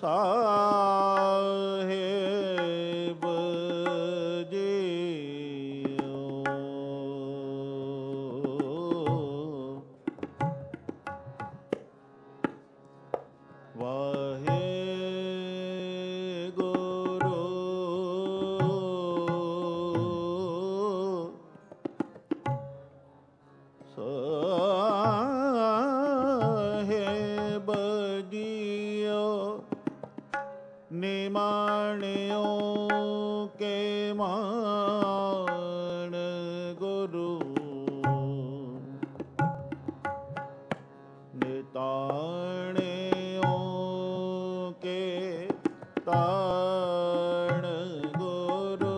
ਸਾਹਿਬ ਜੀਓ। ਵਾਹਿਗੁਰੂ ਸਾਹਿਬ ਜੀਓ। ਨਿਮਾਣਿਓ ਕੇ ਮਾਣ ਗੁਰੂ। ਨਿਤਾਣਿਓ ਕੇ ਤਾਣ ਗੁਰੂ।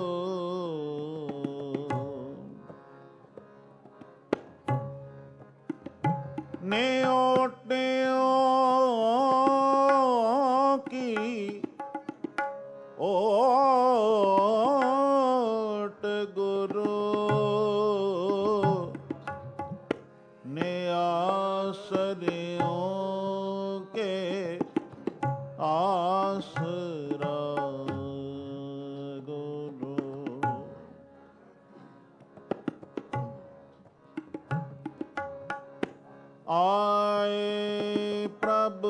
ਨਿਓਟਿਓ ਕੀ ਓਟ ਗੁਰੂ। ਨਿਆਸਰਿਓ ਕੇ ਆਸਰਾ ਗੁਰੂ। ਆਏ ਪ੍ਰਭ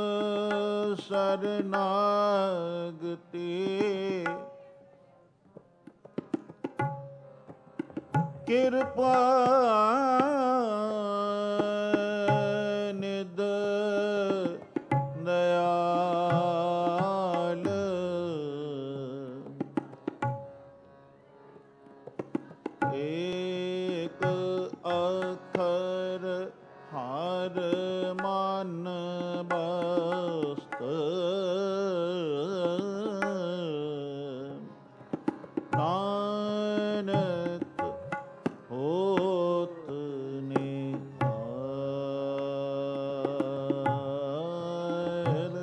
ਸਰਨਾਗਤੀ। ਕਿਰਪਾ ਨਿਧ ਦਇਆਲ। ਏਕ ਅੱਖਰ ਹਰ ਮਨ ਬਸਤ। ਨਾਨਕ ਹੋਤ ਨਿਹਾਲ।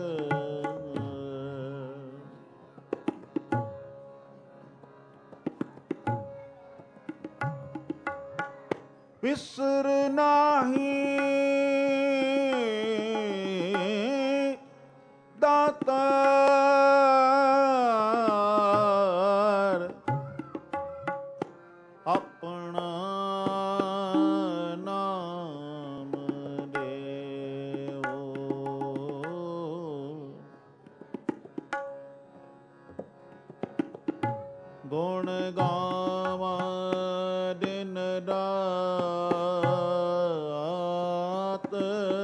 ਬਿਸਰ ਨਾਹੀ ਦਾਤਾਰ। ਆਪਣਾ ਨਾਮ ਦੇਵੋ। ਗੁਣ ਗਾਵਾਂ ਦਿਨ ਰਾਤ।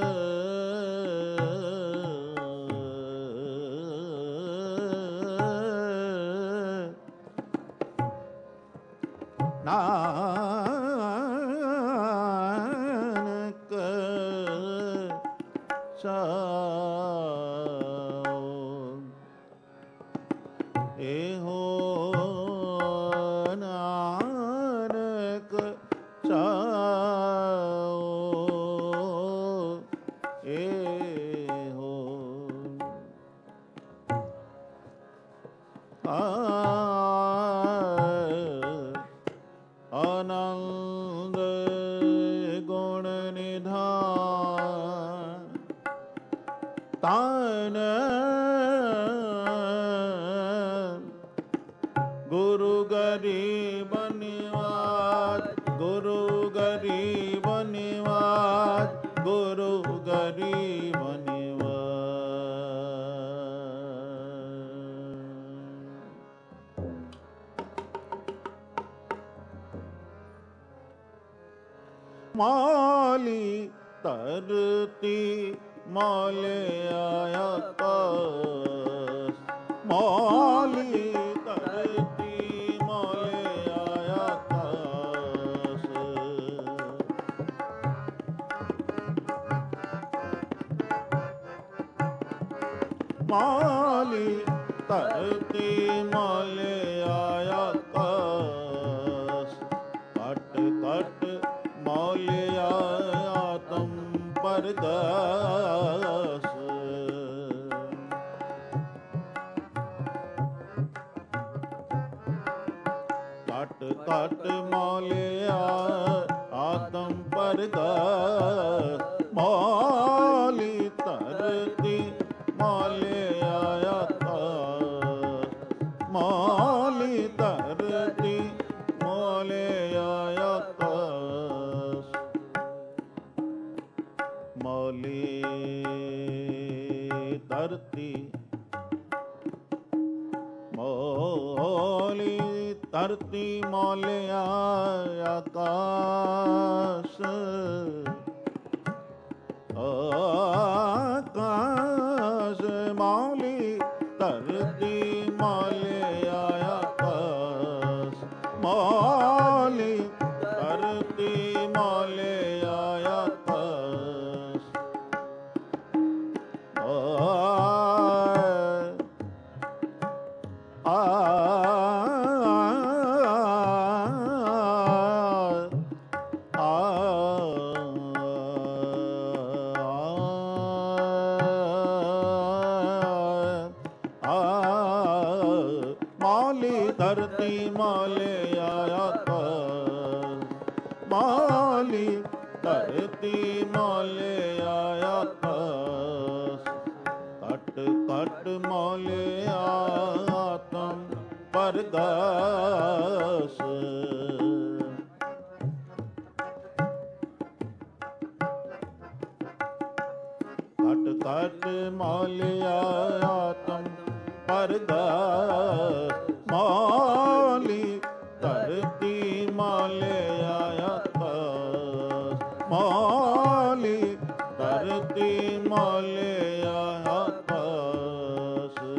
ਨਾਨਕ ਚਾਉ। ਇਹੋ ਨਾਨਕ ਚਾਉ। ਇਹੋ ਆਨੰਦ ਗੁਣ ਨਿਧਾਨ। ਤਾਨ ਗੁਰੂ ਗਰੀਬ ਨਿਵਾਜ। ਗੁਰੂ ਗਰੀਬ ਨਿਵਾਜ। ਗੁਰੂ ਗਰੀਬ ਮਾਲੀ ਧਰਤੀ ਮਾਲਿਆ ਆਕਾਸ। ਮਾਲੀ ਧਰਤੀ ਮਾਲਿਆ ਆਕਾਸ। ਮਾਲੀ ਧਰਤੀ ਮਾਲਿਆ ਆਕਾਸ। ਘਟ ਘਟ ਮੌਲਿਆ ਆਤਮ ਪਰਗਾਸ। ਘਟ ਘਟ ਮੌਲਿਆ ਆਤਮ ਪਰਗਾਸ। ਮੌਲੀ ਧਰਤੀ ਮੌਲਿਆ ਧਰਤੀ ਮੋਲੀ ਧਰਤੀ ਮੋਲਿਆ ਆਕਾਸ਼ ਆਕਾਸ਼ ਮੌਲੀ ਧਰਤੀ ਮੋਲਿਆ ਆਕਾਸ਼ ਮੌਲੀ ਧਰਤੀ ਮੋਲਿਆ ਆਕਾਸ਼ ਮੌਲੀ ਧਰਤੀ ਮੋਲਿਆ ਆਕਾਸ਼ ਮੌਲੀ ਧਰਤੀ ਮੋਲਿਆ ਆਕਾਸ਼ ਘਟ ਘਟ ਮੋਲਿਆ ਆਤਮ ਪਰਗਾਸ ਘਟ ਘਟ ਮੋਲਿਆ ਆਤਮ ਪਰਗਾਸ ਮੌਲੀ ਧਰਤੀ ਮੋਲਿਆ ਆਕਾਸ਼ ਮੌਲੀ ਧਰਤੀ ਮੋਲਿਆ ਆਕਾਸ਼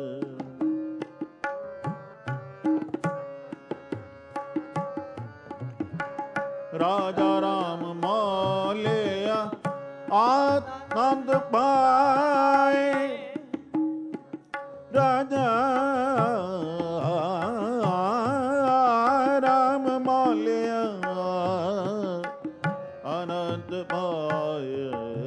ਰਾਜਾ ਰਾਮ ਮੋਲਿਆ ਆਨੰਦ ਪਾਏ ਰਾਜਾ ਰਾਮ ਮੋਲਿਆ ਆਨੰਦ ਪਾਏ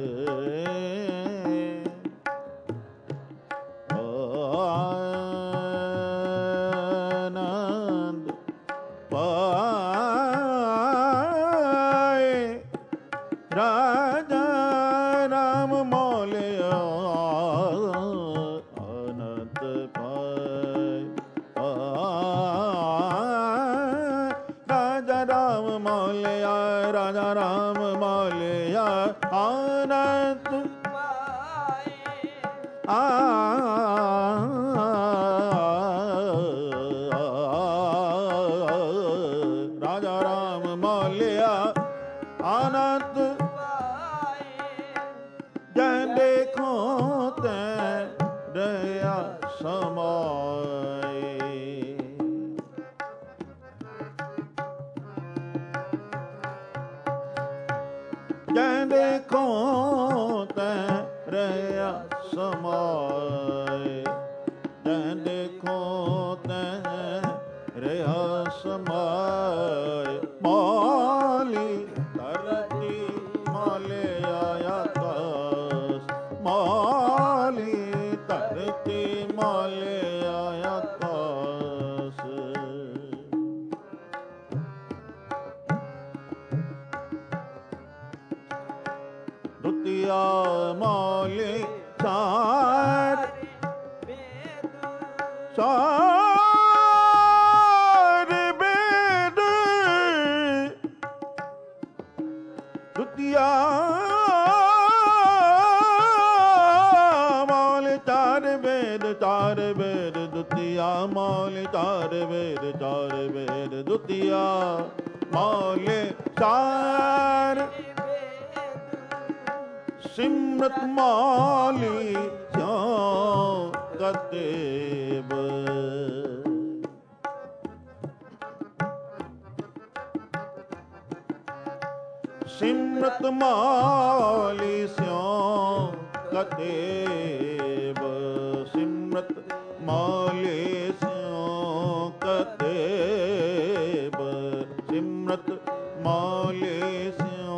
ਆਨੰਦ ਪਾਏ ਰਾਜਾ ਰਾਮ ਮੋਲਿਆ ਆਨੰਦ ਪਾਏ ਰਾਜਾ ਰਾਮ ਮੋਲਿਆ ਰਾਜਾ ਰਾਮ ਮੋਲਿਆ ਆਨੰਦ ਪਾਏ ਰਾਜਾ ਰਾਮ ਮੋਲਿਆ ਆਨੰਦ ਜੈ ਦੇਖੋ ਤੈ ਰਹਾ ਸਮਾਏ ਜੈ ਦੇਖੋ ਤੈ ਰਹਾ ਸਮਾਏ ਜੈ ਦੇਖੋ ਤੈ ਰਹਾ ਸਮਾਏ ਮੌਲੀ ਧਰਤੀ ਮੋਲਿਆ ਆਕਾਸ਼ ਮੌਲੀ ਧਰਤੀ ਮੋਲਿਆ ਆਕਾਸ਼ ਦੁਤੀਆ ਮੌਲੀ ਚਾਰ ਚਾਰ ਬੇਦ ਦੁਤੀਆ ਮੌਲੀ ਚਾਰ ਬੇਦ ਦੁਤੀਆ ਮੌਲੀ ਚਾਰ ਬੇਦ ਦੁਤੀਆ ਮੌਲੀ ਚਾਰ ਸਿਮਰਤ ਮੌਲੀ ਸਿਉ ਕਤੇਬ ਸਿਮਰਤ ਮੌਲੀ ਸਿਉ ਕਤੇਬ ਸਿਮਰਤ ਮੌਲੀ ਸਿਉ ਕਤੇਬ ਸਿਮਰਤ ਮੌਲੀ ਸਿਉ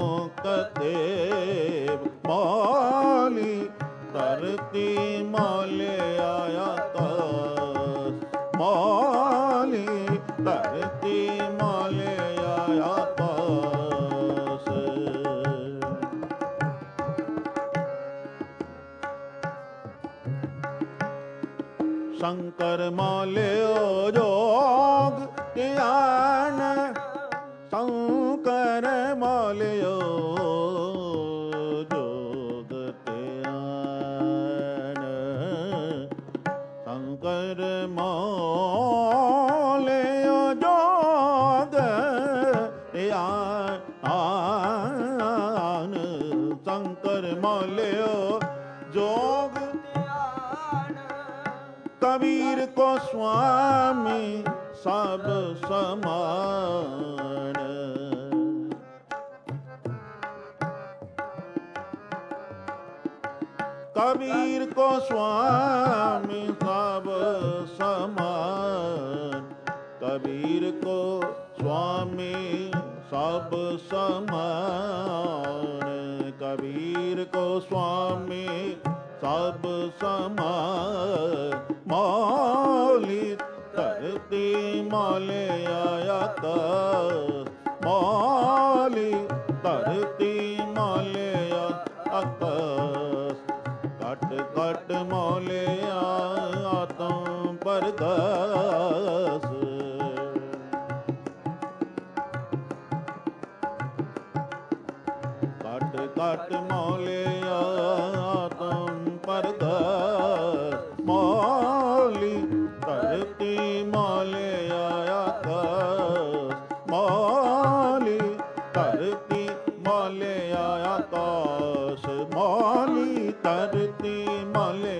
ਕਤੇਬ ਮੌਲੀ ਧਰਤੀ ਮੋਲਿਆ ਆਕਾਸ਼ ਮੌਲੀ ਧਰਤੀ ਮੋਲਿਆ ਆਕਾਸ਼ ਸ਼ੰਕਰ ਮੋਲਿਓ ਜੋਗ ਧਿਆਨ ਸ਼ੰਕਰ ਮੋਲਿਓ ਜੋਗ ਧਿਆਨ जोग कबीर को स्वामी सब समान। कबीर को स्वामी सब समान। कबीर को स्वामी सब समान। कबीर को स्वामी सब समान। मौली धरती मौले आकाश। मौली धरती मौले आकाश। कट कट मौले आत्म प्रकाश। कट कट मौले आत्म प्रकाश। मौली धरती मौले आकाश। मौली धरती मौले आकाश। मौली धरती मौले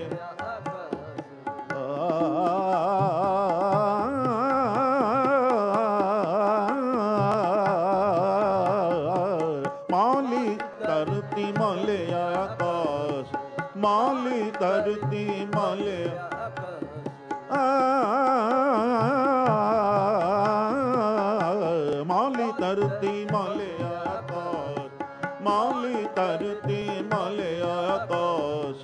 मौली धरती मौले आकाश। मौली धरती मौले मौली धरती मौले आकाश। मौली धरती मौले आकाश।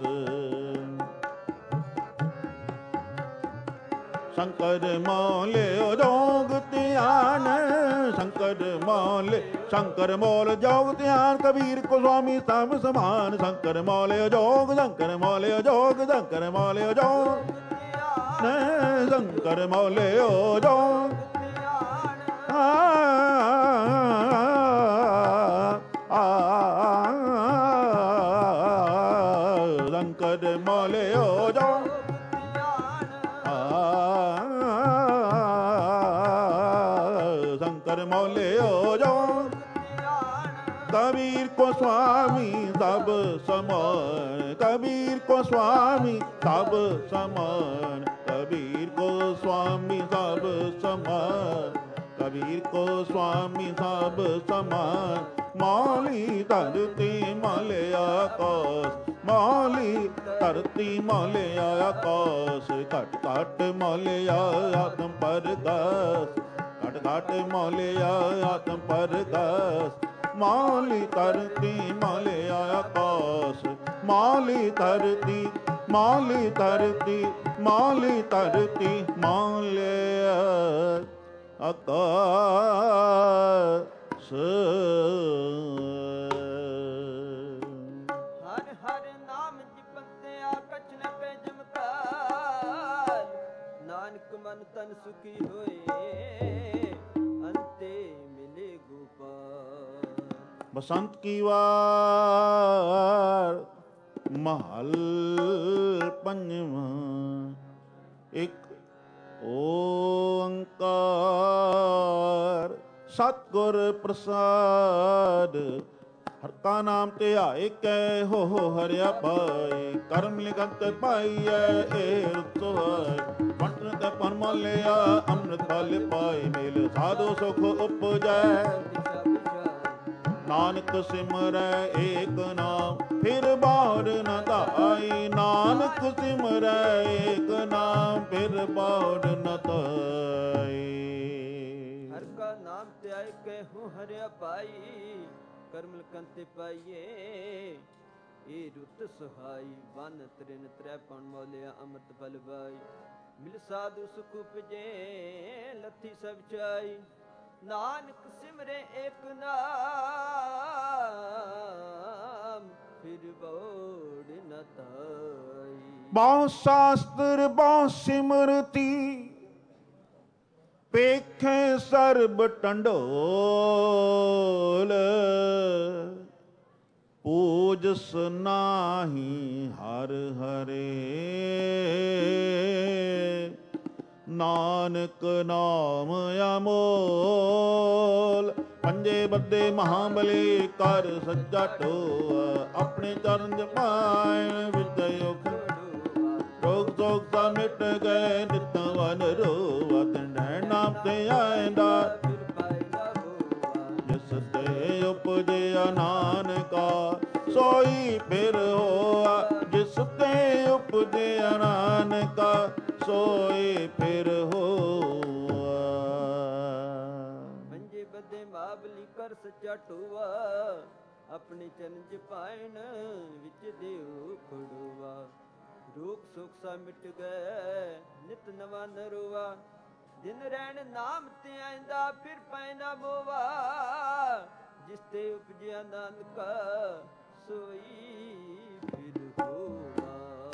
शंकर मौले जोग ध्यान। शंकर मौले शंकर मौल जोग ध्यान। कबीर को स्वामी सब समान। शंकर मौले जोग शंकर मौले जोग शंकर मौले जोग। शंकर मौले जोग शंकर मौले जोग। शंकर मौले जोग। कबीर को स्वामी सब समान। कबीर को स्वामी सब समान। कबीर को स्वामी सब समान। कबीर को स्वामी सब समान। मौली धरती मौले आकाश। मौली धरती मौले आकाश। घट घट मौले आत्म प्रकाश। घट घट मौले आत्म प्रकाश। मौली धरती मौले आकाश। मौली धरती मौली धरती मौली धरती मौले आकाश। हर हर नाम जपते कछ न पे जमकार। नानक मन तन सुखी होए अंते मिले गोपाल। बसंत की वार महल पंजवा। एक ओंकार सतगुर प्रसाद। हर का नाम ध्याए कै हो हरिया पाए। कर्म लिखत पाइए ए रुतवाए। पंडित पन मलिया अमृत फल पाए। मेल साधु सुख उपजै। नानक सिमरै एक नाम फिर बार न धाई। नानक सिमरै एक नाम फिर बार न धाई। हर का नाम त्याय कहूँ हरिया पाई। कर्म कंते पाइए ए रुत सुहाई। वन त्रिन त्रैपन मौलिया अमृत फल पाई। मिल साधु सुख उपजे लथी सब चाई। नानक सिमरे एक नाम फिर बोड़ न ताई। बहु शास्त्र बहु सिमरती पेखे सर्ब टंडोल। पूजस नाही हर हरे। नानक नाम अमोल। पंजे बद्दे महाबली कर सज्जा टोआ। अपने चरण जपाए विद्या योग ਸੋਗ ਸਾ ਮਿਟ ਗਏ ਨਿਤ ਵਨ ਰੋਵਤ ਨੈਣ ਨਾਮ ਤੇ ਆਇਂਦਾ ਫਿਰ ਪਾਏ ਨਾ ਹੋਆ ਜਿਸ ਤੇ ਉਪਜਿਆ ਨਾਨਕਾ ਸੋਈ ਫਿਰ ਹੋਆ ਜਿਸ ਤੇ ਉਪਜਿਆ ਨਾਨਕਾ ਸੋਈ ਫਿਰ ਹੋਆ ਮੰਜੇ ਬੱਦੇ ਮਾਬਲੀ ਕਰ ਸੱਚਾ ਟੂਆ ਆਪਣੇ ਚਰਨ ਚ ਪਾਇਣ ਵਿੱਚ ਦੇਉ ਖੜੂਆ ਰੂਪ ਸੁਖ ਸਾ ਮਿਟ ਗਏ ਨਿਤ ਨਵਾਂ ਨਰੂਆ ਦਿਨ ਰਹਿਣ ਨਾਮ ਤੇ ਆਇਂਦਾ ਫਿਰ ਪੈਣਾ ਮੋਵਾ ਜਿਸ ਤੇ ਉਪਜਿਆ ਨਾਨਕਾ ਸੋਈ ਫਿਰ ਹੋਵਾ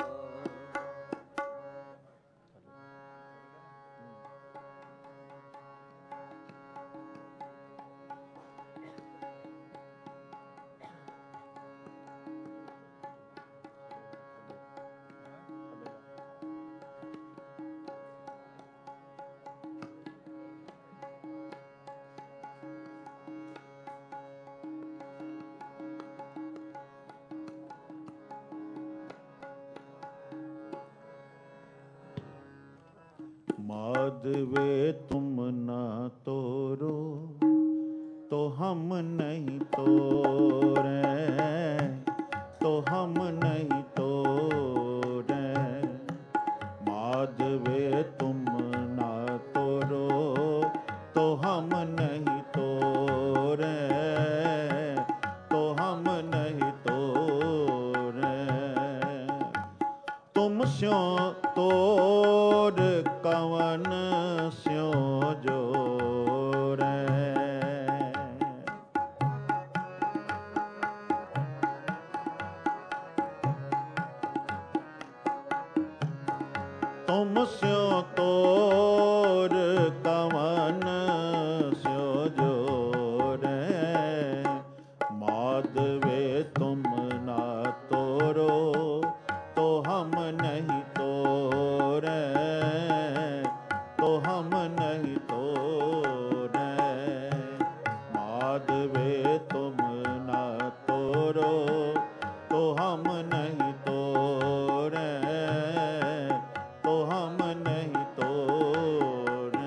माधवे तुम ना तोरो तो हम नहीं तोरे तो हम नहीं तोरे माधवे तुम ना तोरो तो हम नहीं तोरे तो हम नहीं तोरे तुम स्यों तोर कवन स्यों जोरे तुम स्यों तोर कवन स्यों जोरे माधवे तुम ना तोरो तो हम नहीं तोरे तो हम नहीं तोरे माधवे तुम ना तोरो तो हम नहीं तोरे तो हम नहीं तोरे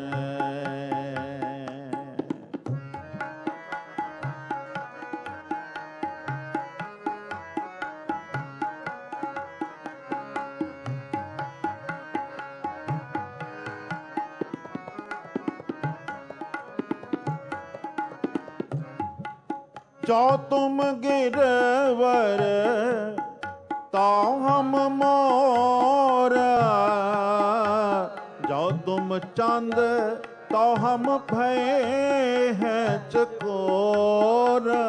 जो तुम गिरवर तो हम मोरा जो तुम चंद तो हम भय हैं चकोरा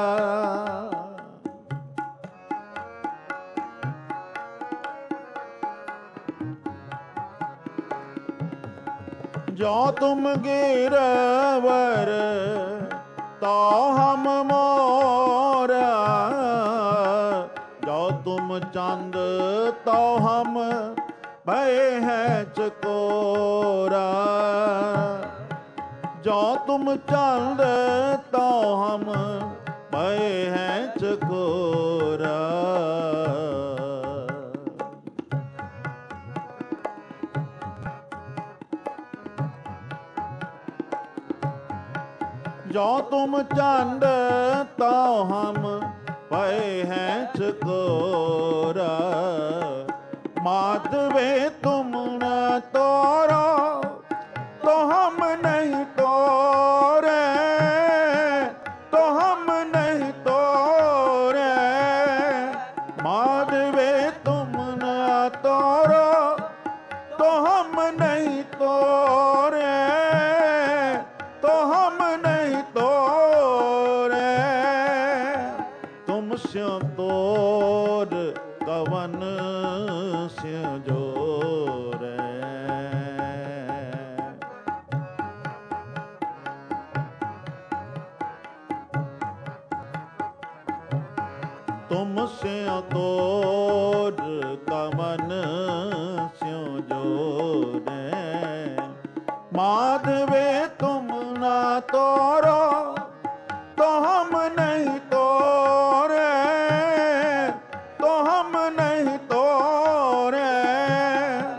जो तुम गिरवर तो हम मोरा जो तुम चंद तो हम भय है चकोरा जो तुम चंद तो हम भय है चकोरा जो तुम चंद तो हम भय हैं चकोरा माधवे तुम न तोरो तो हम नहीं तोरे तो हम नहीं तोरे माधवे तुम न तोरो तो हम नहीं तोरे तो हम नहीं तोरे तुम स्यों तोर कवन स्यों जोरे तुम स्यों तोर कवन स्यों जोरे माधवे तुम ना तोरो तो हम नहीं तोरे तो हम नहीं तोरे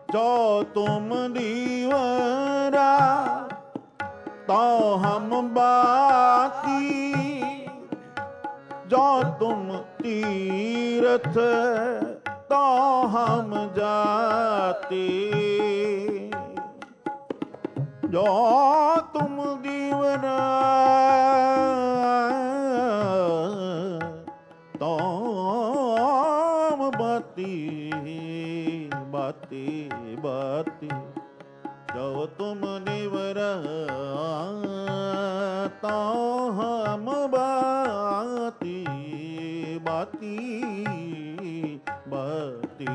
जो तुम दीवरा तो हम बाती, जो तुम तीरथ तो हम जाती, जो तुम दीवरा तो हम बाती, बाती बाती, जो तुम दीवरा तो हम बाती, बाती बाती,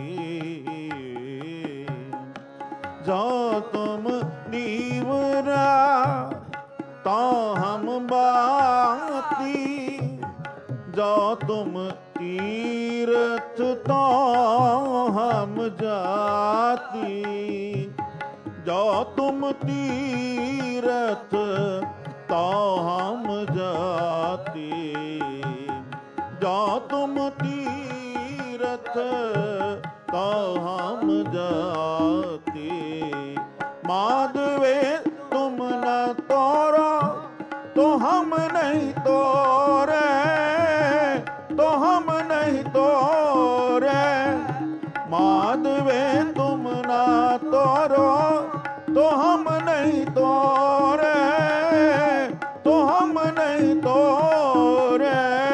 जो तुम दीवरा तो हम बाती, जो तुम तीरथ तो हम जाती, जो तुम तीरथ तो हम जाती, जो तुम तीरथ तो हम जाती, माधवे तुम न तोरो तो हम नहीं तोरे, तो हम नहीं तोरे, माधवे तुम न तोरो तो हम नहीं तोरे, तो हम नहीं तोरे।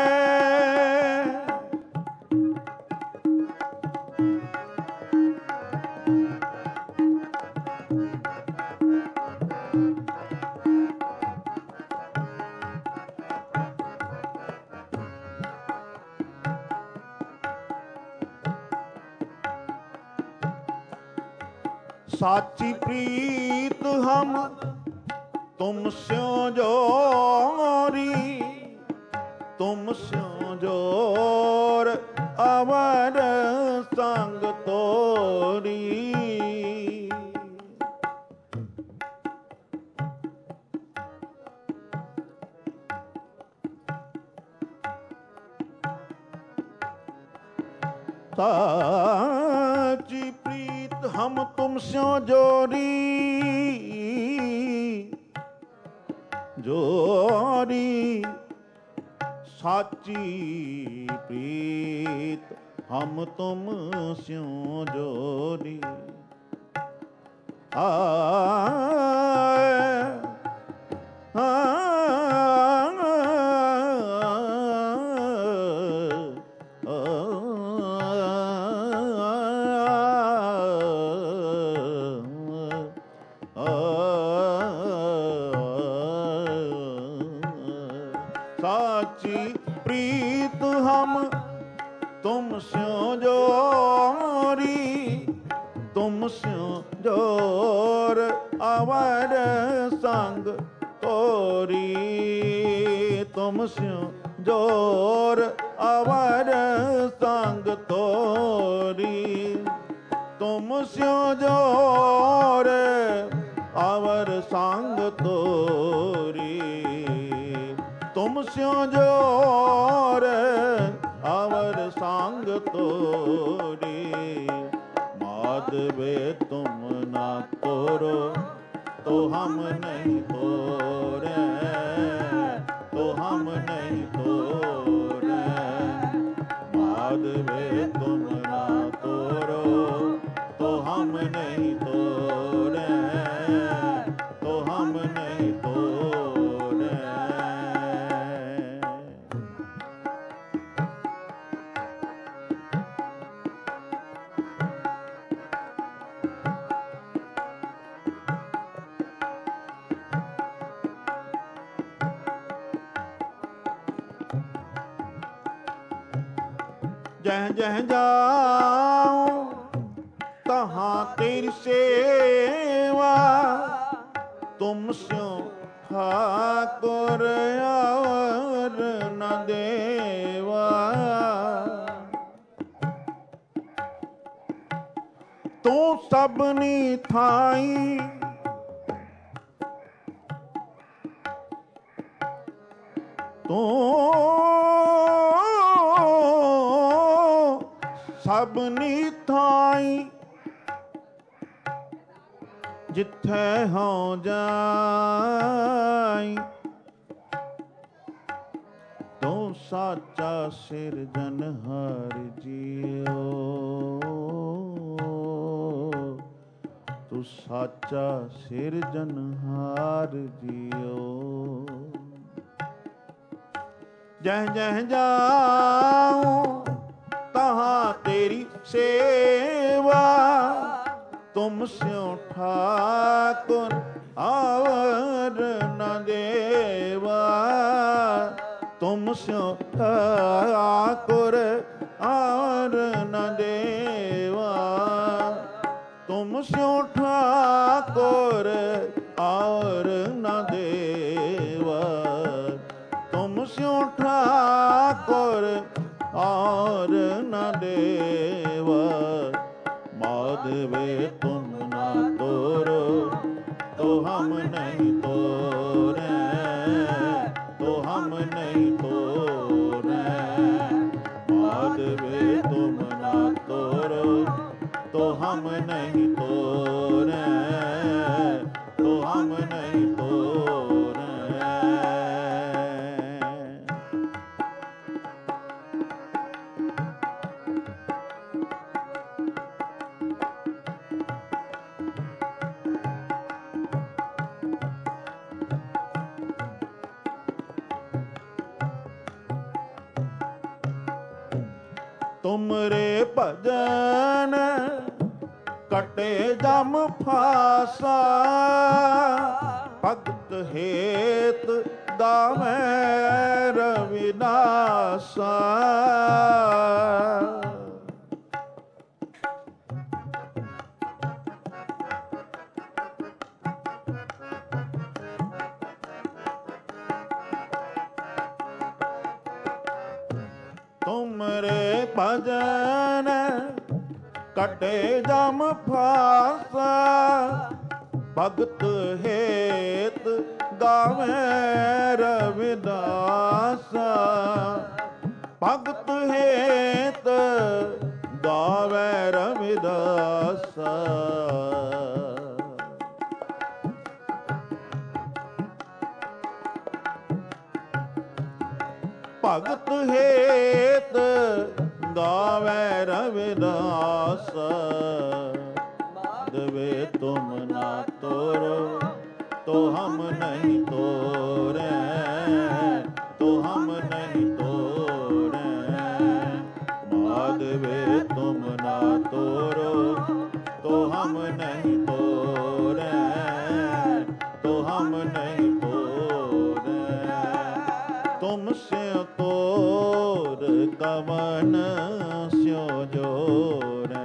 साची प्रीत हम तुम स्यों जोरी, तुम स्यों जोर अवर संग तोरी, साची प्रीत हम तुम स्यों जोरी, जोरी साची प्रीत हम तुम स्यों जोरी, साची प्रीत हम तुम स्यों जोरी, तुम स्यों जोर अवर संग तोरी, तुम स्यों जोर अवर संग तोरी, तुम स्यों जोर अवर संग तोरी, तुम स्यों जोर अवर संग तोरी, माधवे तुम ना तोरो तो हम नहीं तोरे, तो हम नहीं तोरे, माधवे तुम ना तोरो तो हम नहीं तोरे, तो हम नहीं तोरे। जह जह जाऊं तहाँ तेरी सेवा, तुम स्यों ठाकुर और न देवा, तू सबनी थाई तू सबनी थाई ਜਿੱਥੈ ਹਉ ਜਾਈ ਤੂੰ ਸਾਚਾ ਸਿਰਜਨਹਾਰ ਜੀਓ, ਤੂੰ ਸਾਚਾ ਸਿਰਜਨਹਾਰ ਜੀਓ। ਜਹ ਜਹ ਜਾਉ ਤਹਾਂ ਤੇਰੀ ਸੇਵਾ, ਤੁਮ ਸਿਉ ਠਾਕੁਰ ਆਵਰ ਨ ਦੇਵਾ, ਤੁਮ ਸਿਉ ਠਾਕੁਰ ਆਵਰ ਨ ਦੇਵਾ, ਤੁਮ ਸਿਉ ਠਾਕੁਰ ਆਵਰ ਨ ਦੇਵਾ, ਤੁਮ ਸਿਉ ਠਾਕੁਰ ਆਵਰ ਨ ਦੇਵਾ। माधवे तुम ना तोरो तो हम नहीं तोरे, तो हम नहीं तोरे। माधवे तुम ना तोरो तो हम नहीं तोरे, तो हम नहीं तोरे। ਤੁਮਰੇ ਭਜਨ ਕਟੇ ਜਮ ਫਾਸਾ, ਭਗਤ ਹੇਤ ਗਾਵੈ ਰਵਿਦਾਸਾ। ਤੁਮਰੇ ਭਜਨ ਕਟੇ ਜਮ ਫਾਸਾ, ਭਗਤ ਹੇਤ ਗਾਵੈ ਰਵਿਦਾਸਾ। ਭਗਤ ਹੇਤ ਗਾਵੈ ਰਵਿਦਾਸਾ। ਭਗਤ ਹੇਤ ਗਾਵੈ ਰਵਿਦਾਸ। ਮਾਧਵੇ ਤੁਮ ਨਾ ਤੋਰੋ तो हम नहीं तोरे, तो हम नहीं तोरे। माधवे तुम ना तोरो तो हम नहीं तोरे, तो हम नहीं तोरे। तुमसे तोर कवन स्यो जोरे,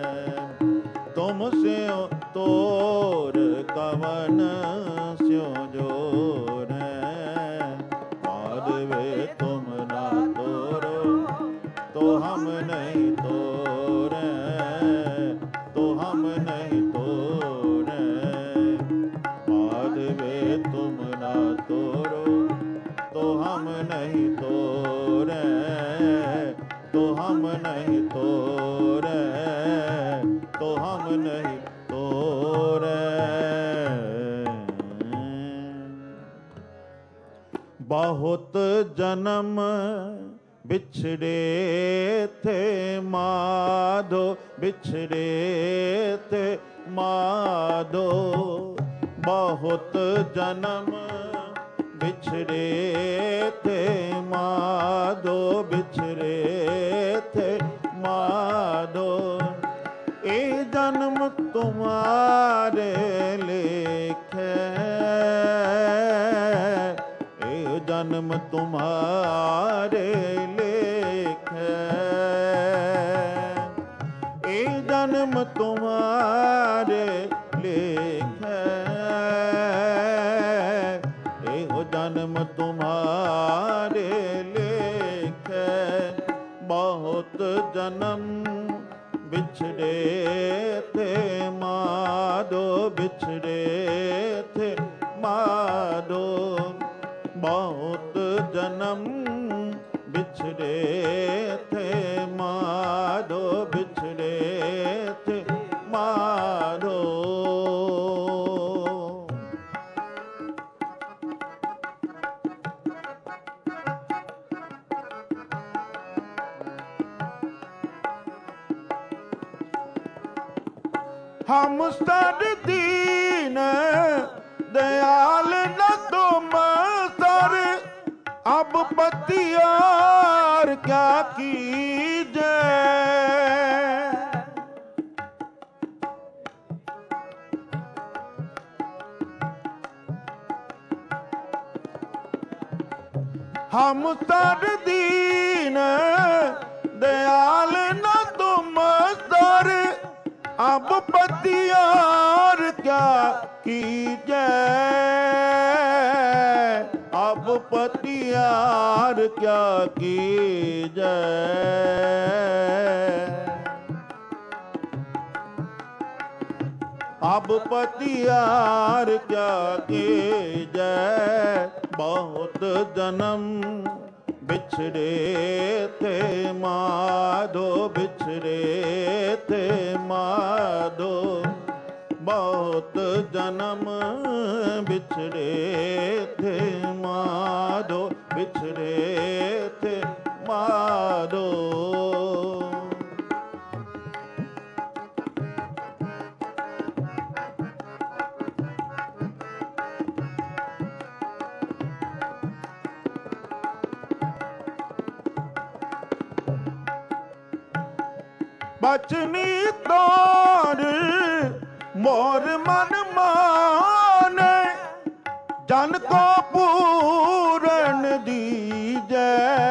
तुमसे तोर कवन स्यो जोरे। माधवे तुम ना तोरो तो हम नहीं तोरे, तो हम नहीं तोरे। माधवे तुम ना तोरो तो हम नहीं तोरे, तो हम नहीं तोरे, तो हम नहीं तोरे। बहुत जन्म बिछड़े थे माधो, बिछड़े थे माधो। बहुत जन्म बिछड़े थे माधो, बिछड़े थे माधो। ए जन्म तुम्हारे लेखे, ए जन्म तुम्हारे लेखे। ए जन्म तुम्हारे लेखे, ए जन्म तुम्हारे लेखे। बहुत जन्म बिछड़े थे माधो, बिछड़े थे माधो। बहुत जन्म बिछड़े थे माधो, बिछड़े थे माधो। ਹਮ ਸਦ ਦੀਨ ਦਇਆਲ ਨ ਤੁਮ ਸਰ ਅਬ ਪਤਿਆਰ ਕਿਆ ਕੀਜੈ। ਹਮ ਸਦ ਦੀਨ ਦਇਆਲ ਨ ਤੁਮ ਸਰ ਅਬ ਪਤਿਆਰ ਕਿਆ ਕੀਜੈ। ਅਬ ਪਤਿਆਰ ਕਿਆ ਕੀਜੈ। ਅਬ ਪਤਿਆਰ ਕਿਆ ਕੀਜੈ। ਬਹੁਤ ਜਨਮ ਬਿਛੜੇ ਤੇ ਮਾਧੋ, ਬਿਛੜੇ ਤੇ ਮਾਧੋ। ਬਹੁਤ ਜਨਮ ਬਿਛੜੇ ਥੇ ਮਾਧੋ, ਬਿਛੜੇ ਥੇ ਮਾਧੋ। ਬਚਨੀ ਤੋਰ ਮੋਰ ਮਨ ਮਾਨੇ, ਜਨ ਕੋ ਪੂਰਨ ਦੀਜੈ।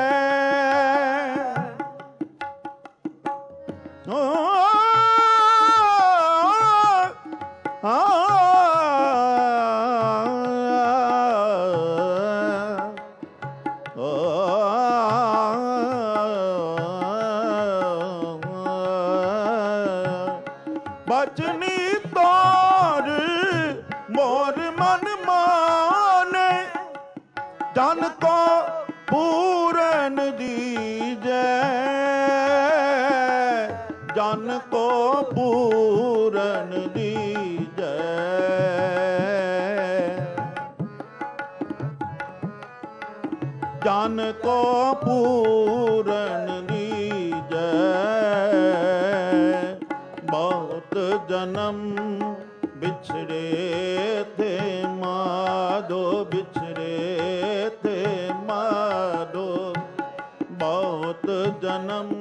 ਬਚਨੀ ਤੋਰ ਮੋਰ ਮਨ ਮਾਨੇ, ਜਨ ਕੋ ਪੂਰਨ ਦੀਜੈ। ਜਨ ਕੋ ਪੂਰਨ ਦੀਜੈ। ਜਨ ਕੋ ਪੂਰਨ ਦੀਜੈ। ਬਹੁਤ ਜਨਮ ਬਿਛੜੇ ਥੇ ਮਾਧੋ, ਬਿਛੜੇ ਥੇ ਮਾਧੋ। ਬਹੁਤ ਜਨਮ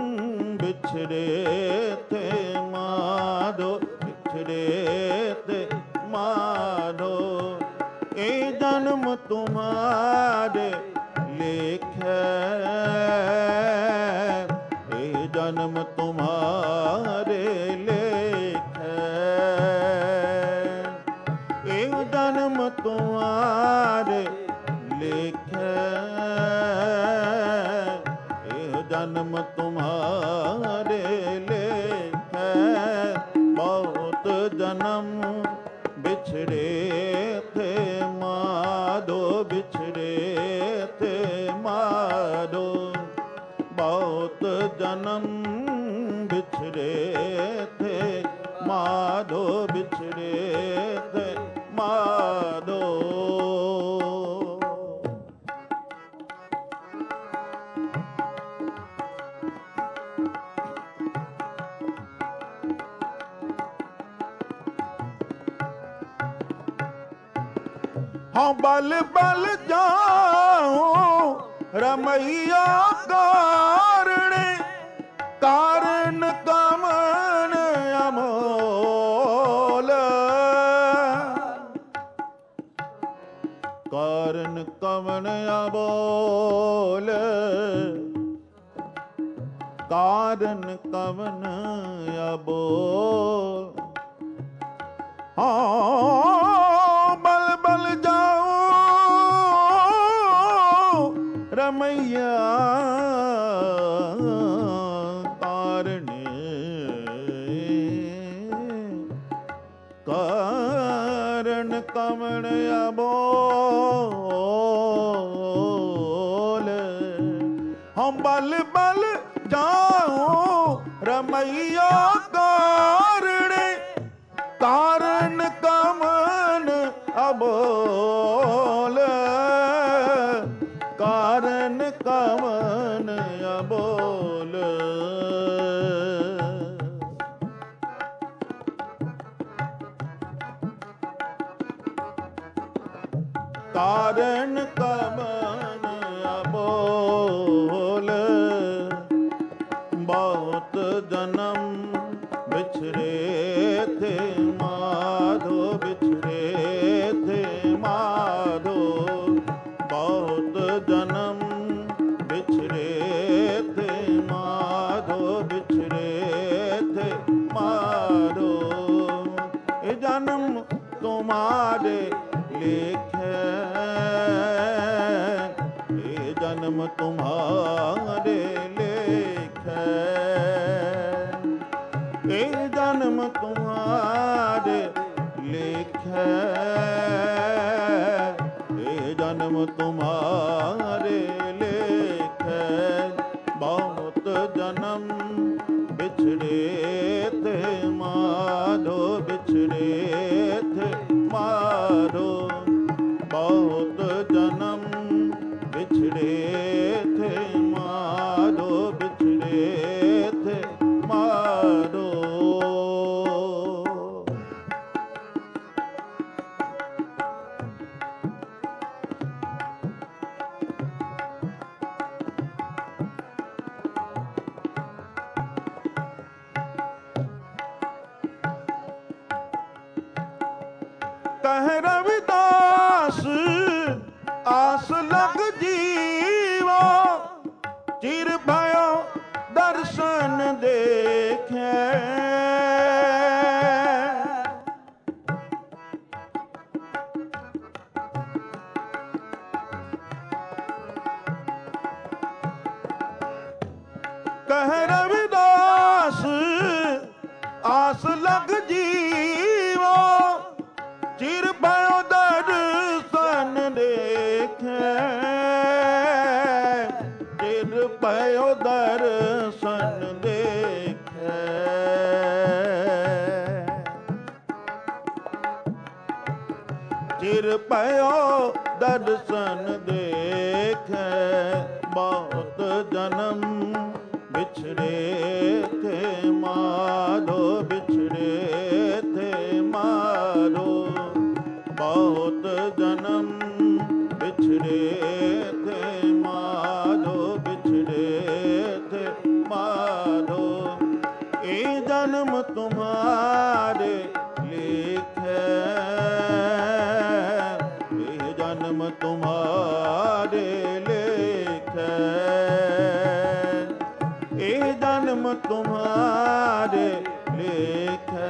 ਬਿਛੜੇ ਥੇ ਮਾਧੋ, ਬਿਛੜੇ ਥੇ ਮਾਧੋ। ਇਹ ਜਨਮ ਤੁਮਾਰੇ ਲੇਖੈ, ਇਹ ਜਨਮ ਤੁਮਾਰੇ ਲੇਖੈ। ਇਹ ਜਨਮ ਤੁਮਾਰੇ ਲੇਖੈ। ਇਹ ਜਨਮ ਤੁਮਾਰੇ ਲੇਖੈ। ਬਹੁਤ ਜਨਮ ਬਿਛੜੇ ਥੇ ਮਾਧੋ, ਬਿਛੜੇ ਥੇ ਮਾਧੋ। ਬਹੁਤ ਜਨਮ ਬਿਛੜੇ ਥੇ ਮਾਧੋ, ਬਿਛੜੇ ਥੇ ਮਾਧੋ। ਹਾਂ ਬਲ ਬਲ ਜਾਉ ਰਮਈਆ ਕਾਰਣੇ, ਕਾਰਨ ਕਮਨ ਅਮੋਲ। ਕਾਰਨ ਕਮਨ ਅਬੋਲ। ਕਾਰਨ ਕਮਨ ਅਬੋਲ। ਹਾਂ ਬਲ ਬਲ ਜਾਉ ਰਮਈਆ ਕਾਰਣੇ, ਕਾਰਨ ਕਮਨ ਅਬੋਲ। ਹਮ ਬਲ ਬਲ ਜਾਉ ਰਮਈਆ ਕਾਰਣੇ, ਕਾਰਨ ਕਮਨ ਅਬੋਲ। ਕਾਰਨ ਕਮਨ ਅਬੋਲ। कारण कमन अबोल, बहुत जन्म बिछड़े थे माधो, बिछड़े थे माधो, बहुत जन्म बिछड़े थे माधो, बिछड़े थे माधो। ये जन्म तुम्हारे लेखे, ये जन्म तुम्हारे लेखे, ये जन्म तुम्हारे लेखे, ये जन्म तुम्हारे लेखे, बहुत जन्म बिछड़े थे माधो, बिछड़े थे माधो, बहुत जन्म बिछड़े थे माधो, बिछड़े थे माधो। कह रविदास आस लग जीवो, चिर भयो दर्शन देखे, कह रविदास आस लग जीवो, चिर भयो दर्शन देखे, चिर भयो दर्शन देखे, चिर भयो दर्शन देखे, बहुत जन्म बिछड़े थे माधो, बिछड़े थे माधो, बहुत जन्म बिछड़े थे माधो, बिछड़े थे माधो। ये जन्म तुम्हारे लेखे, ये जन्म तुम्हारे लेखे, ये जन्म तुम्हारे लेखे,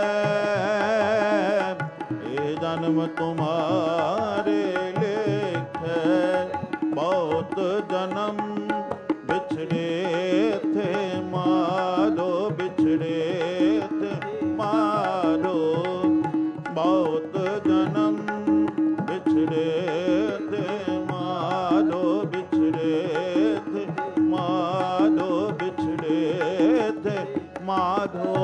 ये जन्म तुम्हारे लेखे, बहुत जन्म बिछड़े थे माधो, बिछड़े थे माधो, बहुत जन्म बिछड़े थे माधो, बिछड़े थे माधो, बिछड़े थे माधो।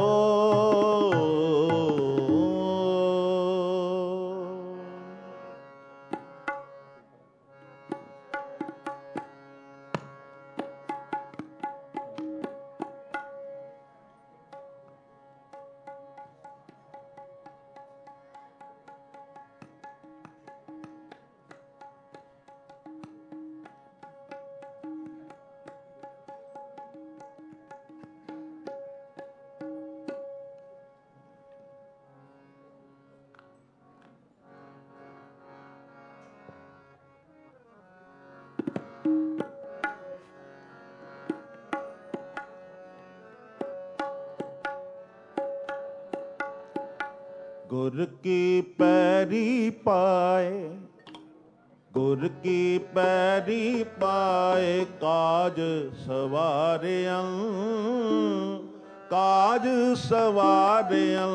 गुर की पैरी पाए, गुर की पैरी पाए, काज सवारियं, काज सवारियं,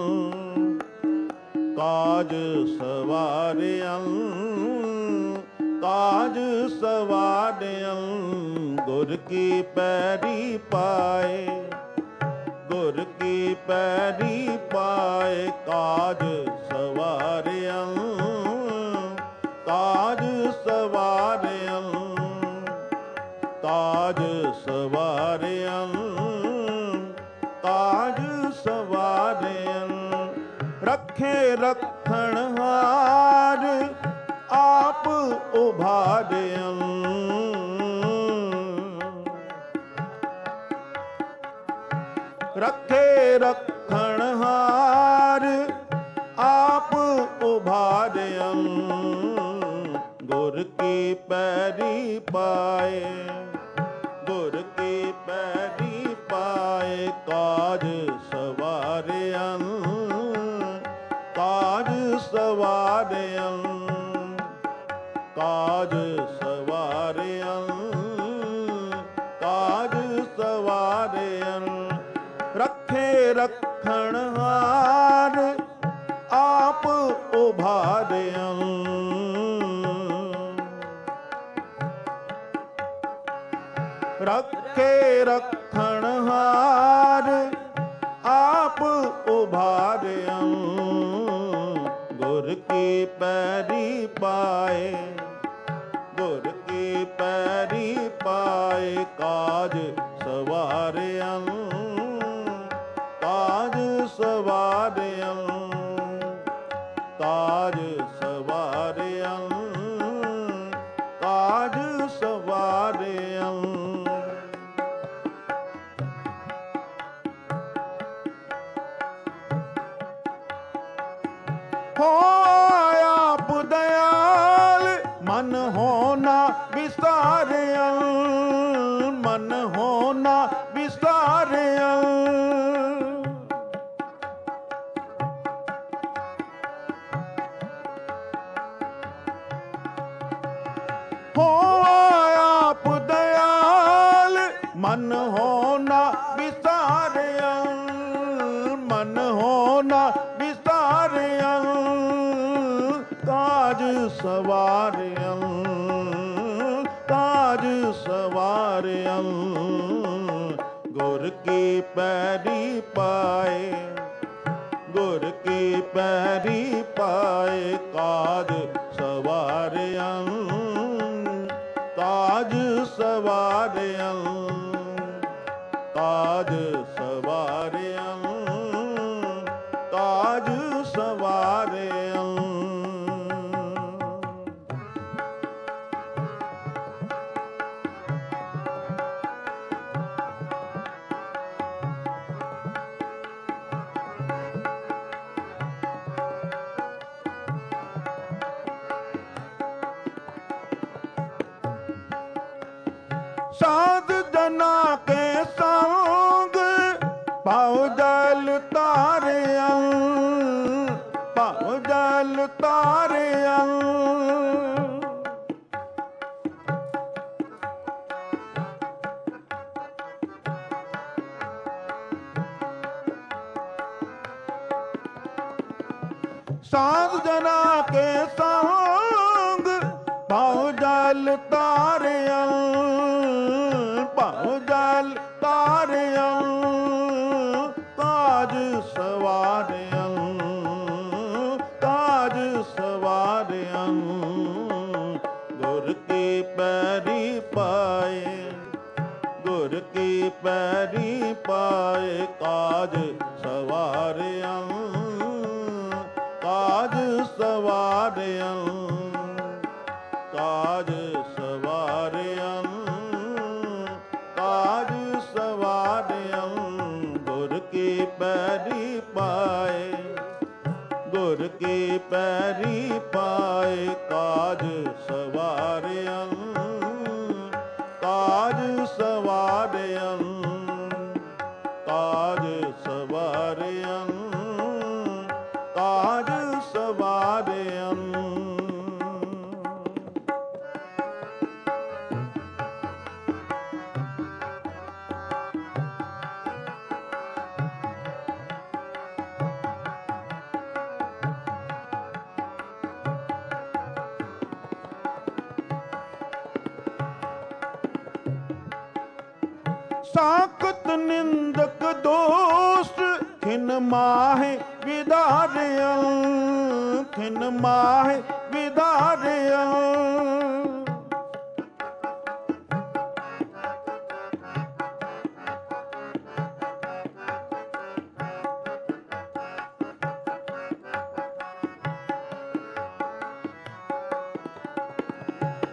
काज सवारियं, काज सवारियं, गुर की पैरी पाए, गुर की पैरी पाए, काज सवारियं, काज सवारियं, काज सवारियं, काज सवारियं। रखे रखणहार आप ਉਭਾਰਿਆ। ਰੱਖੇ ਰੱਖਣਹਾਰ ਆਪ ਉਭਾਰਿਆ। ਗੁਰ ਕੀ ਪੈਰੀ ਪਾਏ, ਗੁਰ ਕੀ ਪੈਰੀ ਪਾਏ ਕਾਜ ਸਵਾਰਿਆ। ਕਾਜ ਸਵਾਰਿਆ, ਕਾਜ ਸਵਾਰਿਆ, ਕਾਜ ਸਵਾਰਿਆ। ਰੱਖੇ ਰੱਖਣਹਾਰ ਆਪ ਉਭਾਰਿਆ। ਰੱਖੇ ਰੱਖਣਹਾਰ ਆਪ ਉਭਾਰਿਆ। ਗੁਰ ਕੀ ਪੈਰੀ ਪਾਏ, ਗੁਰ ਕੀ ਪੈਰੀ ਪਾਏ ਕਾਜ ਸਵਾਰਿਆ। ਕਾਜ ਸਵਾਰਿਆ, ਕਾਜ ਸਵਾਰਿਆ, ਕਾਜ ਸਵਾਰਿਆ। ਹੋ ਆਪ ਦਇਆਲ ਮਨ ਹੋਣਾ ਵਿਸਾਰਿਆ। ਮਨ ਹੋਣਾ ਵਿਸਾਰਿਆ। ਹੋ ਆਪ ਦਇਆਲ ਮਨ ਹੋਣਾ ਵਿਸਾਰਿਆ। ਮਨ ਹੋਣਾ ਵਿਸਾਰਿਆ। ਕਾਜ ਸਵਾਰਿਆ, ਕਾਜ ਸਵਾਰਿਆ। ਗੁਰ ਕੀ ਪੈਰੀ ਪਾਏ, ਗੁਰ ਕੀ ਪੈਰੀ ਪਾਏ ਕਾਜ ਸਵਾਰਿਆ। ਕਾਜ ਸਵਾਰਿਆ, ਕਾਜ ਸਵਾਰਿਆ, ਕਾਜ ਸਵਾਰਿਆ। ਸਾਧ ਜਨਾ ਕੇ ਸੰਗ ਭਾਉ ਜਲ ਤਾਰਿਆ। ਭਾਉ ਜਲ ਤਾਰਿਆ। ਸਾਧ ਜਨਾ ਕੇ ਸੰਗ ਭਾਉ ਜਲ ਤਾਰਿਆ। ਭਾਉ ਜਲ ਤਾਰਿਆ। ਕਾਜ ਸਵਾਰਿਆ। ਕਾਜ ਸਵਾਰਿਆ। ਗੁਰ ਕੀ ਪੈਰੀ ਪਾਏ, ਗੁਰ ਕੀ ਪੈਰੀ ਪਾਏ ਕਾਜ ਸਵਾਰਿਆ। ਕਾਜ ਸਵਾਰਿਆ। ਕਾਜ ਸਵਾਰਿਆ। ਕਾਜ ਸਵਾਰਿਆ। ਗੁਰ ਕੀ ਪੈਰੀ ਪਾਏ, ਗੁਰ ਕੀ ਪੈਰੀ ਪਾਏ ਕਾਜ ਸਵਾਰਿਆ। ਕਾਜ ਸਵਾਰਿਆ। ਕਾਜ ਸਵਾਰਿਆ। ਕਾਜ ਸਵਾਰਿਆ। ਸਾਖਤ ਨਿੰਦਕ ਦੋਸਤ ਖਿਨ ਮਾਹੇ ਵਿਦਾਰਿਆ। ਖਿਨ ਮਾਹੇ ਵਿਦਾਰਿਆ।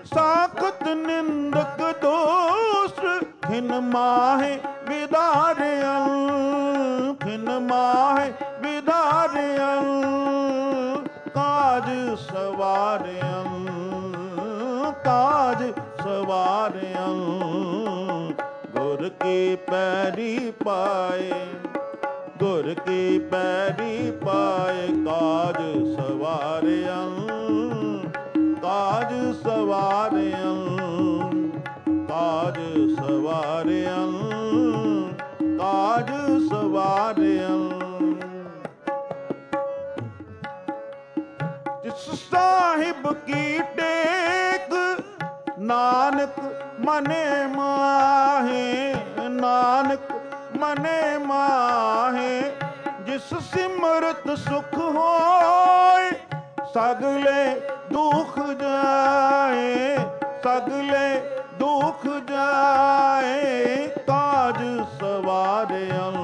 ਸਾਖਤ ਨਿੰਦਕ ਦੋਸ਼ ਖਿਨ ਮਾਹੇ ਵਿਦਾਰਿਅਨ, ਖਿਨ ਮਾਹੇ ਵਿਦਾਰਿਅਨ, ਕਾਜ ਸਵਾਰਿਅਨ, ਕਾਜ ਸਵਾਰਿਅਨ, ਗੁਰ ਕੀ ਪੈਰੀ ਪਾਏ, ਗੁਰ ਕੀ ਪੈਰੀ ਪਾਏ, ਕਾਜ ਸਵਾਰਿਅਨ, ਕਾਜ ਸਵਾਰਿਅਨ, ਕਾਜ ਸਵਾਰਿਅਨ, ਕਾਜ ਸਵਾਰਿਅਨ। ਜਿਸ ਸਾਹਿਬ ਕੀ ਟੇਕ ਨਾਨਕ ਮਨੇ ਮਾਹੇ, ਨਾਨਕ ਮਨੇ ਮਾਹੇ, ਜਿਸ ਸਿਮਰਤ ਸੁਖ ਹੋਏ, ਸਗਲੇ ਦੁਖ ਜਾਏ, ਸਗਲੇ ਦੁਖ ਜਾਏ, ਕਾਜ ਸਵਾਰਿਅਨ,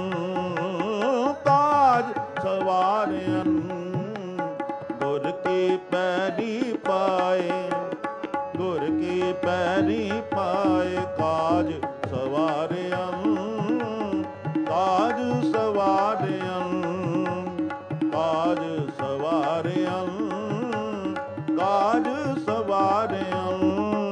ਕਾਜ ਸਵਾਰਿਅਨ, ਗੁਰ ਕੀ ਪੈਰੀ ਪਾਏ, ਗੁਰ ਕੀ ਪੈਰੀ ਪਾਏ, ਕਾਜ ਸਵਾਰਿਅਨ, ਕਾਜ ਸਵਾਰਿਅਨ, ਕਾਜ ਸਵਾਰਿਅਨ, ਕਾਜ ਸਵਾਰਿਅਨ।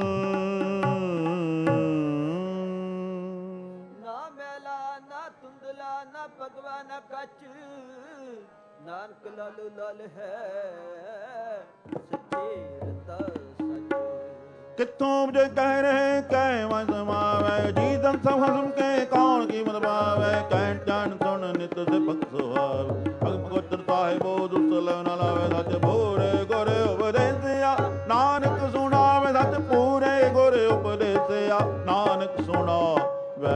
ਨਾ ਮੈਲਾ ਨਾ ਧੁੰਦਲਾ ਨਾ ਭਗਵਾ ਨਾ ਕੱਚ, ਨਾਨਕ ਲਾਲ ਲਾਲ ਹੈ ਸੱਚੇ ਰਤਾ ਸੱਚ। ਕਿੱਥੋਂ ਜੇ ਕਹਿ ਰਹੇ ਕਹਿ ਵਸ ਸਮਾਵੈ, ਜੀ ਦਨ ਸਭ ਹਸਮ ਕੇ ਕੌਣ ਕੀਮਤ ਪਾਵੈ, ਕਹਿਣ ਜਾਣ ਸੁਣ ਨਿਤ ਸੇ ਭਗਤ ਸੁਹਾਵੈ, ਭਗਤ ਗੋਚਰ ਸਾਹਿਬੋ ਦੁਸਲ ਨ ਲਾਵੈ, ਸੱਚ ਪੂਰੇ ਗੁਰ ਉਪਦੇਸਿਆ, ਨਾਨਕ ਸੁਣਾਵੈ, ਸੱਚ ਪੂਰੇ ਗੁਰ ਉਪਦੇਸਿਆ, ਨਾਨਕ ਸੁਣਾਵੈ।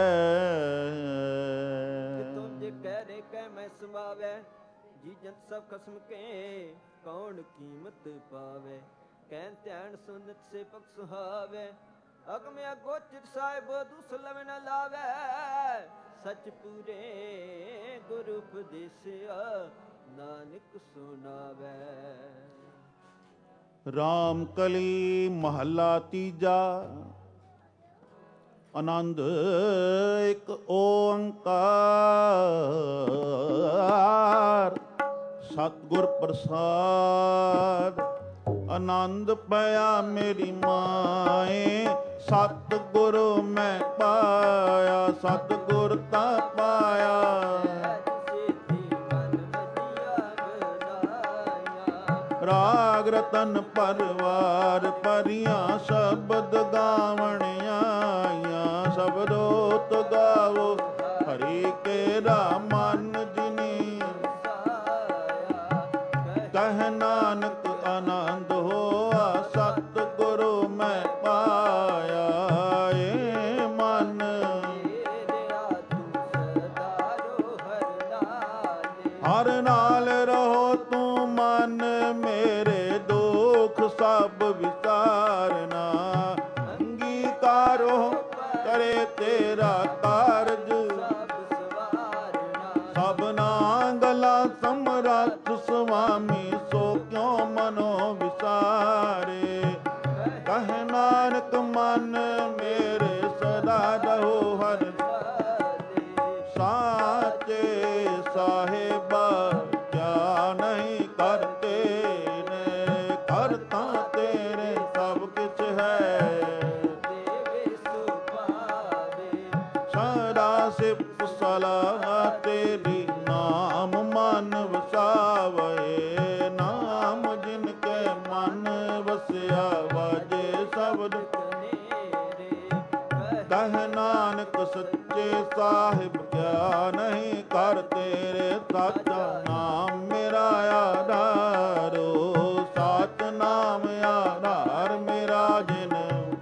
ਕਿੱਥੋਂ ਜੇ ਕਹਿ ਰਹੇ ਕਹਿ ਮੈਂ ਸਮਾਵੈ, ਜੀ ਜੰਤ ਸਭ ਖਸਮ ਕੇ ਕੌਣ ਕੀਮਤ ਪਾਵੇ, ਕਹਿਣ ਧਿਆਨ ਸੁਨਤ ਸੇ ਪਖ ਸੁਹਾਵੇ, ਅਗਮ ਅਗੋਚਰ ਸਾਹਿਬ ਦੁਸਲਵ ਨ ਲਾਵੇ, ਸਚ ਪੂਰੇ ਗੁਰ ਉਪਦੇਸਿਆ, ਨਾਨਕ ਸੁਣਾਵੇ। ਰਾਮ ਕਲੀ ਮਹੱਲਾ ਤੀਜਾ। ਆਨੰਦ ਇੱਕ ਓੰਕਾਰ, ਸਤਿਗੁਰ ਪ੍ਰਸਾਦ। ਆਨੰਦ ਪਿਆ ਮੇਰੀ ਮਾਏ, ਸਤਿਗੁਰ ਮੈਂ ਪਾਇਆ, ਸਤਿਗੁਰ ਤਾਂ ਪਾਇਆ। ਰਾਗ ਰਤਨ ਪਰਵਾਰ ਪਰੀਆਂ, ਸ਼ਬਦ ਗਾਵਣ ਆਈਆਂ, ਸ਼ਬਦੋਤ ਗਾਵੋ ਹਰੀ ਕੇਰਾ ਮਨ ਜਿਨੀ, ਕਹਿ ਨਾਨਕ ਆਨੰਦ ਹੋਆ, ਸਤਿਗੁਰੂ ਮੈਂ ਪਾਇਆ। ਏ ਮਨ ਹਰ ਨਾਲ ਰਹੋ ਤੂੰ ਮਨ ਮੇਰੇ, ਦੁਖ ਸਭ ਵਿਸਾਰਨਾ, ਅੰਗੀਕਾਰੋ ਕਰੇ ਤੇਰਾ ਕਾਰਜ, ਸਭਨਾ ਗਲਾ ਸਮਰੱਥ ਸੁਆਮੀ, ਸੋ ਕਿਉ ਮਨੋ ਵਿਸਾਰੇ। ਕਹਿ ਨਾਨਕ ਮਨ ਮੇਰੇ ਸਦਾ ਰਹੋ ਹਰਿ, ਸਾਚੇ ਸਾਹਿਬਾ ਕਿਆ ਨਹੀਂ ਕਰਤੇ ਨੇ, ਕਰਤਾ ਤੇਰੇ ਸਭ ਕੁਛ ਹੈ। ਸਦਾ ਸਿਫਤ ਸਲਾਹ ਤੇਰੀ, ਨਾਮ ਮਨ ਵਸਾਵੇ, ਨਾਮ ਜਿਨ ਕੇ ਮਨ ਵਸਿਆ, ਵਾਜੇ ਸ਼ਬਦ ਕਹਿ ਨਾਨਕ ਸੱਚੇ ਸਾਹਿਬ ਕਿਆ ਨਹੀਂ ਕਰ ਤੇਰੇ, ਸਾਚਾ ਨਾਮ ਮੇਰਾ ਆਧਾਰੋ, ਸਾਚ ਨਾਮ ਆਧਾਰ ਮੇਰਾ ਜਿਨ,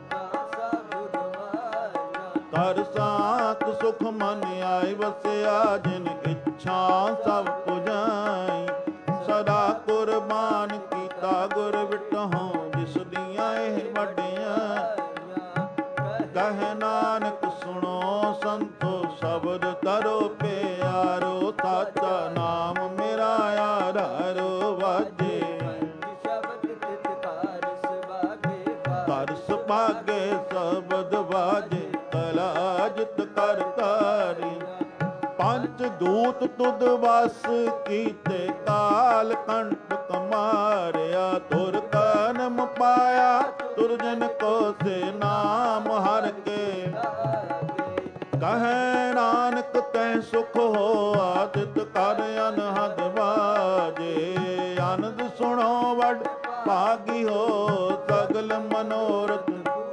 ਕਰ ਸਾਤ ਸੁਖ ਮਨ ਆਈ ਵਸਿਆ, ਜਿਨ ਇੱਛਾ ਸਭ ਪੁਜਾਈ। ਸਦਾ ਕੁਰਬਾਨ ਕੀਤਾ ਗੁਰ ਵਿਟਹੁ, ਜਿਸ ਦੀਆਂ ਇਹ ਵੱਡੀਆਂ। ਕਹਿ ਨਾਨਕ ਸੁਣੋ ਸੰਤੋ ਸ਼ਬਦ ਕਰੋ ਪਿਆਰੋ, ਸਾਚਾ ਨਾਮ ਮੇਰਾ ਆਧਾਰੋ ਵਾਜੇ। ਕਰ ਭਾਗੇ ਸ਼ਬਦ ਬਾਜੇ ਕਲਾ ਜਿਤ ਕਰ ਤਾਰੀ ਪੰਜ ਦੂਤ ਤੁਧ ਵਸ ਕੀਤੇ ਕਾਲ ਕੰਠ ਕਮਾਰਿਆ ਤੁਰ ਕਨਮ ਪਾਇਆ ਤੁਰ ਜਨ ਕੋ ਸੇ ਨਾਮ ਹਰ ਕੇ ਕਹੈ ਨਾਨਕ ਤੈ ਸੁਖ ਹੋ ਆਦਿਤ ਕਰ ਅਨਹਦ ਬਾਜੇ ਆਨੰਦ ਸੁਣੋ ਵਡ ਭਾਗੀ ਹੋ ਸਗਲ ਮਨੋਰਥ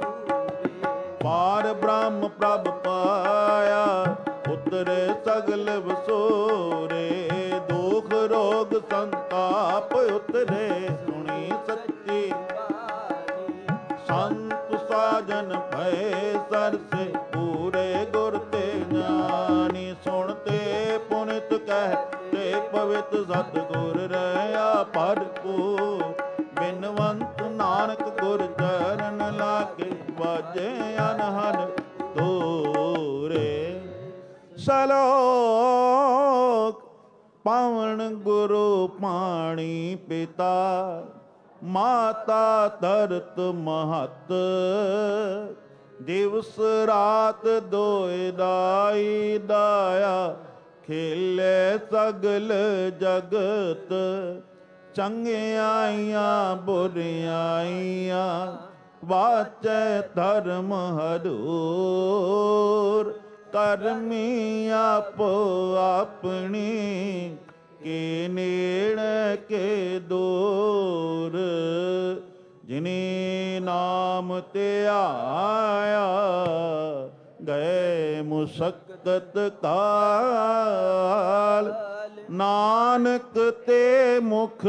ਪਾਰ ਬ੍ਰਹਮ ਪ੍ਰਭ ਪਾਇਆ ਉਤਰੇ ਸਗਲ ਵਸੋਰੇ ਦੁਖ ਰੋਗ ਸੰਤਾਪ ਉਤਰੇ ਸੁਣੀ ਸੱਚੀ ਸੰਤ ਸਾਜਨ ਭਏ ਸਰਸੇ ਪੂਰੇ ਗੁਰ ਤੇ ਜਾਨੀ ਸੁਣਤੇ ਪੁਨਿਤ ਕਹਿ ਤੇ ਪਵਿੱਤ ਸਤਿਗੁਰ ਰਹਿਆ ਭਰਪੂਰ ਬਿਨਵੰਤ ਨਾਨਕ ਗੁਰ ਚਰਨ ਲਾਗੇ ਵਾਜੇ ਅਨਹਦ ਤੋਰੇ ਸਲੋਕ ਪਾਵਨ ਗੁਰੂ ਪਾਣੀ ਪਿਤਾ ਮਾਤਾ ਧਰਤ ਮਹਤ ਦਿਵਸ ਰਾਤ ਦੋਇ ਦਾਈ ਦਾਇਆ ਖੇਲੇ ਸਗਲ ਜਗਤ ਚੰਗਿਆਈਆਂ ਬੁਰਿਆਈਆਂ ਵਾਚੈ ਧਰਮ ਹਦੂਰ ਕਰਮੀ ਆਪੋ ਆਪਣੀ ਕੇ ਨੇੜ ਕੇ ਦੂਰ ਜਿਨੇ ਨਾਮ ਧਿਆਇਆ ਗਏ ਮੁਸਕਤ ਕਾਲ ਨਾਨਕ ਤੇ ਮੁਖ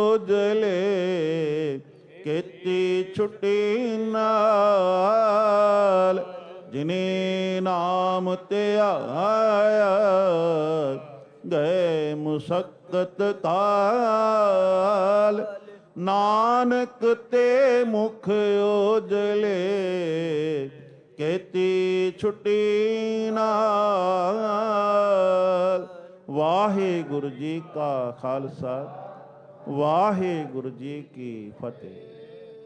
ਉਜਲੇ ਕੀਤੀ ਛੁੱਟੀ ਨਾਲ ਜਿਨੇ ਨਾਮ ਧਿਆਇਆ ਗਏ ਮੁਸਕਤ ਕਾਲ ਨਾਨਕ ਤੇ ਮੁਖ ਉਜਲੇ ਕੀਤੀ ਛੁੱਟੀ ਨਾਲ। ਵਾਹਿਗੁਰੂ ਜੀ ਕਾ ਖਾਲਸਾ ਵਾਹਿਗੁਰੂ ਜੀ ਕੀ ਫਤਿਹ।